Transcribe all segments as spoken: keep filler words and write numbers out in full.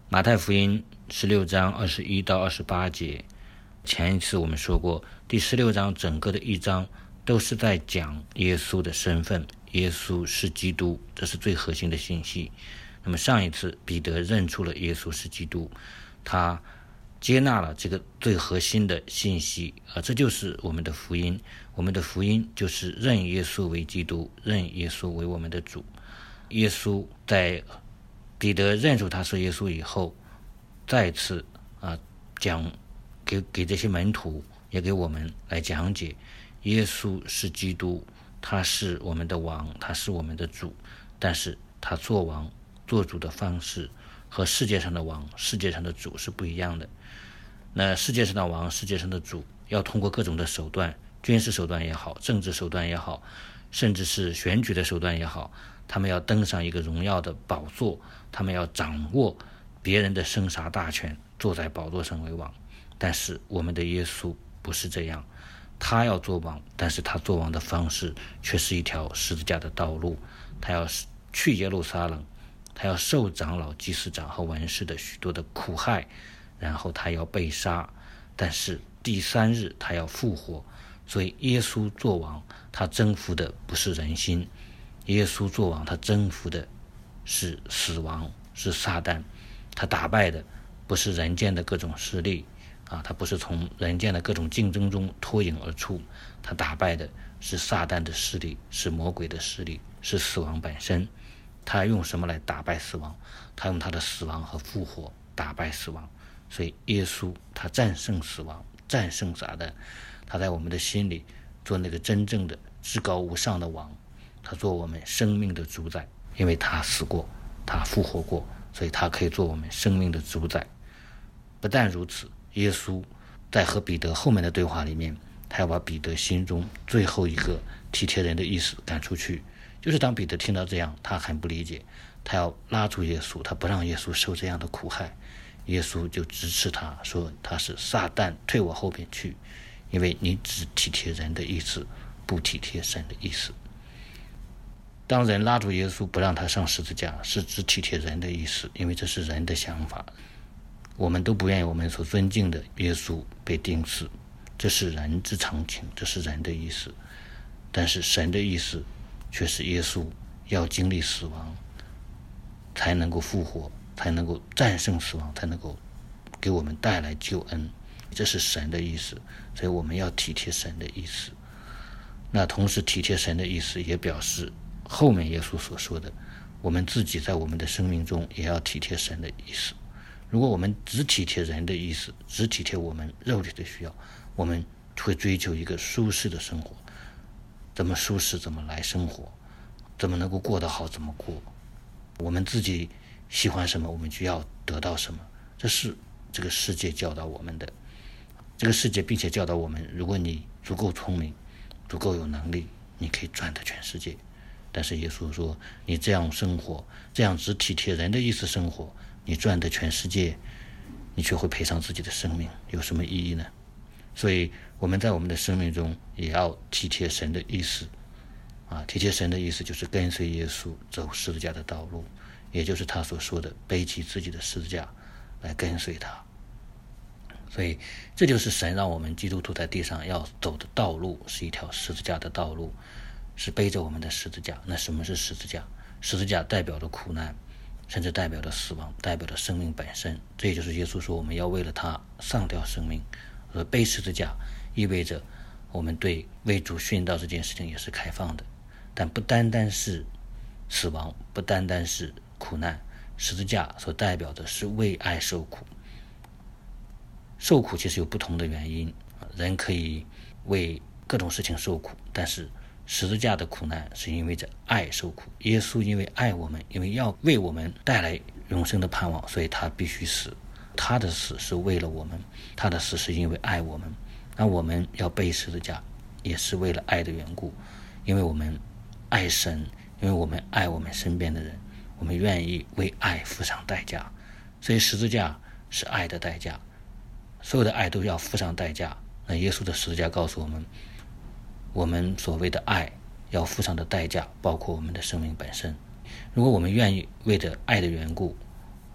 马太福音十六章二十一到二十八节，前一次我们说过，第十六章整个的一章都是在讲耶稣的身份，耶稣是基督，这是最核心的信息。那么上一次彼得认出了耶稣是基督，他接纳了这个最核心的信息啊，这就是我们的福音。我们的福音就是认耶稣为基督，认耶稣为我们的主。耶稣在彼得认出他是耶稣以后，再次啊讲给给这些门徒，也给我们来讲解，耶稣是基督，他是我们的王，他是我们的主，但是他做王做主的方式和世界上的王、世界上的主是不一样的。那世界上的王、世界上的主要通过各种的手段，军事手段也好，政治手段也好，甚至是选举的手段也好，他们要登上一个荣耀的宝座，他们要掌握别人的生杀大权，坐在宝座上为王。但是我们的耶稣不是这样，他要做王，但是他做王的方式却是一条十字架的道路。他要去耶路撒冷，他要受长老、祭司长和文士的许多的苦害，然后他要被杀，但是第三日他要复活。所以耶稣做王，他征服的不是人心，耶稣做王，他征服的是死亡，是撒旦。他打败的不是人间的各种势力啊，他不是从人间的各种竞争中脱颖而出，他打败的是撒旦的势力，是魔鬼的势力，是死亡本身。他用什么来打败死亡？他用他的死亡和复活打败死亡。所以耶稣他战胜死亡，战胜撒旦，他在我们的心里做那个真正的至高无上的王，他做我们生命的主宰，因为他死过，他复活过，所以他可以做我们生命的主宰。不但如此，耶稣在和彼得后面的对话里面，他要把彼得心中最后一个体贴人的意思赶出去。就是当彼得听到这样，他很不理解，他要拉住耶稣，他不让耶稣受这样的苦害。耶稣就支持他说，他是撒旦，退我后边去，因为你只体贴人的意思，不体贴神的意思。当人拉住耶稣不让他上十字架，是只体贴人的意思，因为这是人的想法。我们都不愿意我们所尊敬的耶稣被钉死，这是人之常情，这是人的意思。但是神的意思却是耶稣要经历死亡，才能够复活，才能够战胜死亡，才能够给我们带来救恩。这是神的意思，所以我们要体贴神的意思。那同时体贴神的意思也表示后面耶稣所说的，我们自己在我们的生命中也要体贴神的意思。如果我们只体贴人的意思，只体贴我们肉体的需要，我们会追求一个舒适的生活，怎么舒适怎么来生活，怎么能够过得好怎么过。我们自己喜欢什么，我们就要得到什么，这是这个世界教导我们的。这个世界并且教导我们，如果你足够聪明，足够有能力，你可以赚得全世界。但是耶稣说，你这样生活，这样只体贴人的意思生活，你赚得全世界，你却会赔上自己的生命，有什么意义呢？所以我们在我们的生命中也要体贴神的意思啊，体贴神的意思就是跟随耶稣走十字架的道路，也就是他所说的背起自己的十字架来跟随他。所以这就是神让我们基督徒在地上要走的道路，是一条十字架的道路，是背着我们的十字架。那什么是十字架？十字架代表的苦难，甚至代表的死亡，代表的生命本身。这也就是耶稣说我们要为了他上掉生命。而背十字架意味着我们对为主殉道这件事情也是开放的，但不单单是死亡，不单单是苦难，十字架所代表的是为爱受苦。受苦其实有不同的原因，人可以为各种事情受苦，但是十字架的苦难是因为着爱受苦。耶稣因为爱我们，因为要为我们带来永生的盼望，所以他必须死。他的死是为了我们，他的死是因为爱我们。那我们要背十字架也是为了爱的缘故，因为我们爱神，因为我们爱我们身边的人，我们愿意为爱付上代价。所以十字架是爱的代价，所有的爱都要付上代价。那耶稣的十字架告诉我们，我们所谓的爱要付上的代价包括我们的生命本身。如果我们愿意为着爱的缘故，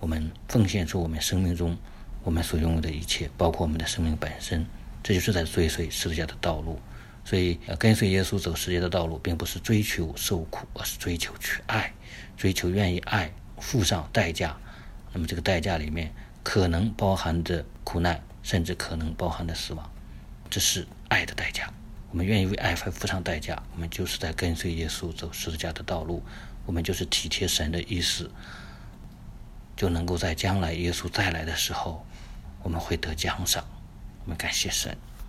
我们奉献出我们生命中我们所拥有的一切，包括我们的生命本身，这就是在追随十字架的道路。所以跟随耶稣走十字架的道路，并不是追求受苦，而是追求去爱，追求愿意爱，付上代价。那么这个代价里面可能包含着苦难，甚至可能包含着死亡，这是爱的代价。我们愿意为爱付上代价，我们就是在跟随耶稣走十字架的道路，我们就是体贴神的意思，就能够在将来耶稣再来的时候，我们会得奖赏。我们感谢神。